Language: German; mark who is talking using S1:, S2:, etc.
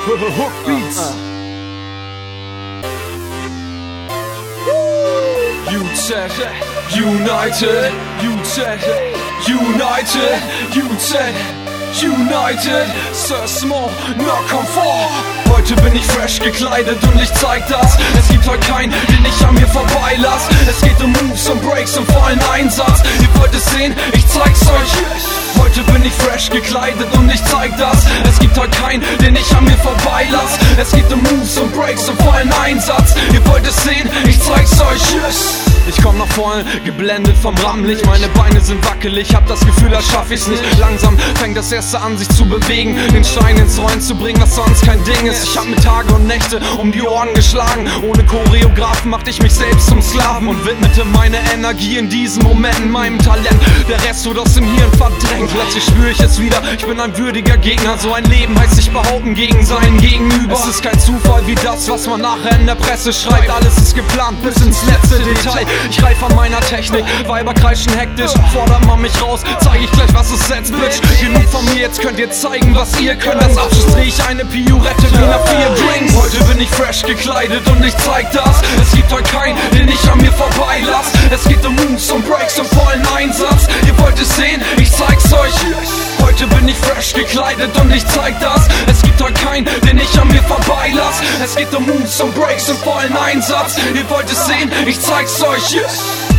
S1: Hookbeats. UZ, United, UZ, United, UZ, United, Sir Small, no Komfort. Heute bin ich fresh gekleidet und ich zeig das. Es gibt heute keinen, den ich an mir vorbeilass. Es geht um Moves und Breaks und vollen Einsatz. Ihr wollt es sehen, ich zeig's euch. Heute bin ich fresh gekleidet und ich zeig das. Es gibt heute keinen, den ich an mir vorbeilass. Es geht um Moves und Breaks und vollen Einsatz. Ihr wollt es sehen, ich zeig's euch. Ich komm nach vorne, geblendet vom Rampenlicht. Meine Beine sind wackelig, hab das Gefühl, da schaff ich's nicht. Langsam fängt das erste an, sich zu bewegen, den Stein ins Rollen zu bringen, was sonst kein Ding ist. Ich hab mir Tage und Nächte um die Ohren geschlagen. Ohne Choreografen machte ich mich selbst zum Sklaven und widmete meine Energie in diesen Momenten meinem Talent. Der Rest wird aus dem Hirn verdrängt. Plötzlich spüre ich es wieder, ich bin ein würdiger Gegner. So ein Leben heißt sich behaupten gegen seinen Gegenüber. Es ist kein Zufall wie das, was man nachher in der Presse schreibt. Alles ist geplant bis ins letzte Detail. Ich reif an meiner Technik, Weiber kreischen hektisch. Fordert man mich raus, zeig ich gleich, was es setzt, Bitch. Genug von mir, jetzt könnt ihr zeigen, was ihr könnt. Als Abschluss dreh ich eine Piorette wie nach 4 Drinks. Heute bin ich fresh gekleidet und ich zeig das. Es gibt heute keinen, den ich an mir vorbeilass. Es geht um Moves und Breaks und vollen Einsatz. Ihr wollt es sehen, ich zeig's euch. Heute bin ich fresh gekleidet und ich zeig das. Es gibt heute keinen, den ich an mir vorbeilass. Es geht um Moves und Breaks und vollen Einsatz. Ihr wollt es sehen, ich zeig's euch.